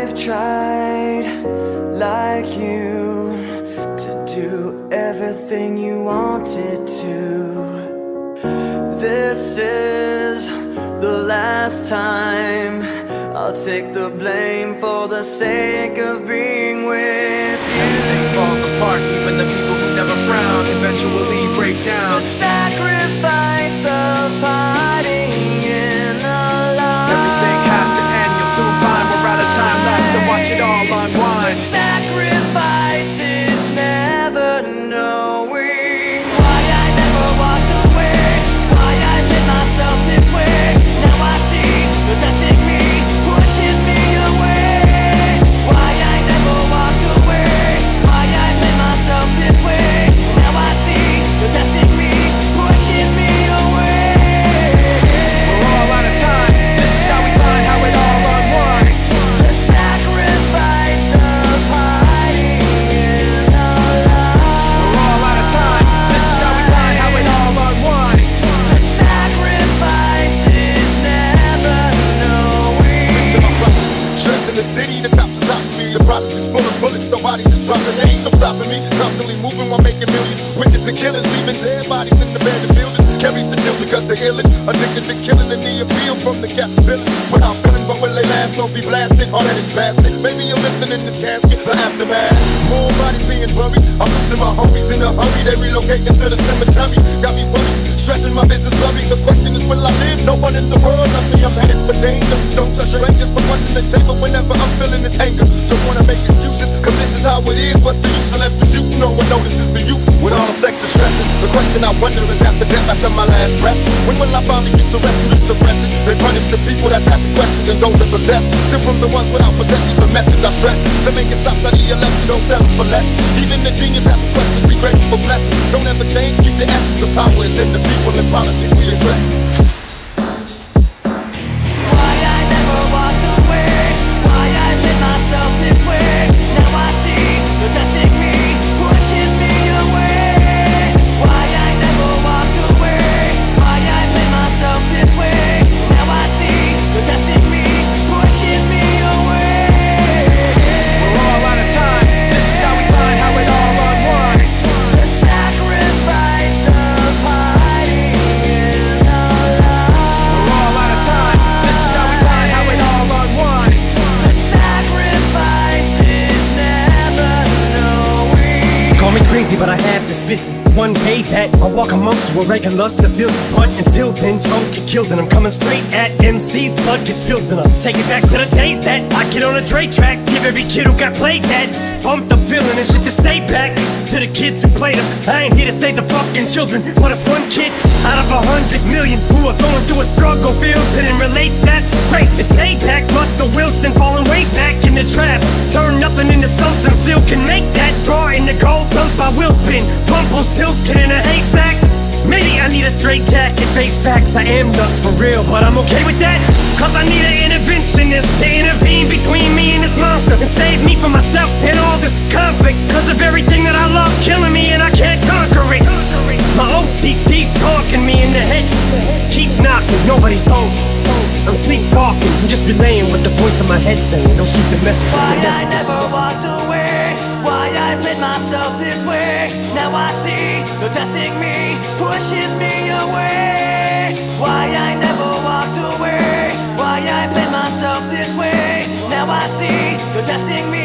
I've tried, like you, to do everything you wanted to. This is the last time I'll take the blame for the sake of being with you. Everything falls apart, even the people who never frown eventually break down. The sacrifice of hiding in a lie. Everything has to end, you'll soon find we're out of time left to watch it all unwind. The sacrifice is never knowing why I never walked away, why I did myself this way. Now I see the testing me pushes me away. Why I never walked away, why I did myself this way. Now I see the testing me pushes me away. We're all out of time, this is how we find how it all unwinds. The sacrifice of hiding in a lie. We're all out of time, this is how we find how it all unwinds. The sacrifice is never knowing. To my brothers, stress in the city, the cops is out for me. The project is full of bullets, nobody just dropping. There ain't no stopping me. Constantly moving while making millions. Witnessing killings, leaving dead bodies in the abandoned buildings. Carries the children cause they're illin', addicted to killing, and the appeal from the capability. Without feeling, but when they last, so be blasted. Hard-headed bastard. Maybe you'll listen in this casket, the aftermath. More bodies being buried. I'm losing my homies in a hurry. They relocating to the cemetery. Got me worried, stressing my business blurry. The question is, will I live? No one in the world loves me. I'm headed for danger. Don't touch strangers for one in the chamber. Whenever I'm feeling this anger, don't wanna make excuses, cause this is how it is. What's the use unless we shoot? No one notices the youth with all this extra stressing. The question I wonder is after death, after my last breath, when will I finally get to rescue the suppression? They punish the people that's asking questions and those that possess. Still from the ones without possessions, the message I stress. To make it stop, study your lesson, don't settle for less. Even the genius asks questions, be grateful for blessings. Don't ever change, keep the essence. The power is in the people and politics we address. Why I never walked away, why I did myself this way. Now I see the testing me pushes me away. Why I never walked away, why I did myself this way. Now I see the testing me pushes me away. We're all out of time, this is how we find how it all unwinds. The sacrifice of hiding in a lie. We're all out of time, this is how we find how it all unwinds. The sacrifice is never knowing. Call me crazy, but I have this fit. One day that I'll walk amongst you a regular civilian. But until then, drums get killed and I'm coming straight at MC's. Blood gets spilled and I'll take it back to the days that I get on a Dre track. Give every kid who got played that bumped the feeling and shit to say back to the kids who played them. I ain't here to save the fucking children, but if one kid out of 100 million who are going through a struggle feels it and relates, that's great. It's payback. Russell Wilson falling way back in the trap. Turn nothing into something, still can make that straw in the gold. Jump, I will spin. Bumble still skin in a haystack. Maybe I need a straight jacket, face facts. I am nuts for real, but I'm okay with that. Cause I need an interventionist to intervene between me and this monster and save me from myself and all this conflict. Cause of everything that I love killing me and I can't conquer it. My OCD's talking me in the head. Keep knocking, nobody's home. I'm sleepwalking, I'm just relaying what the voice in my head saying. Don't shoot the messenger. Why I never walked away, why I played myself this way. Now I see the testing me pushes me away. Why I never walked away, why I played myself this way. Now I see the testing me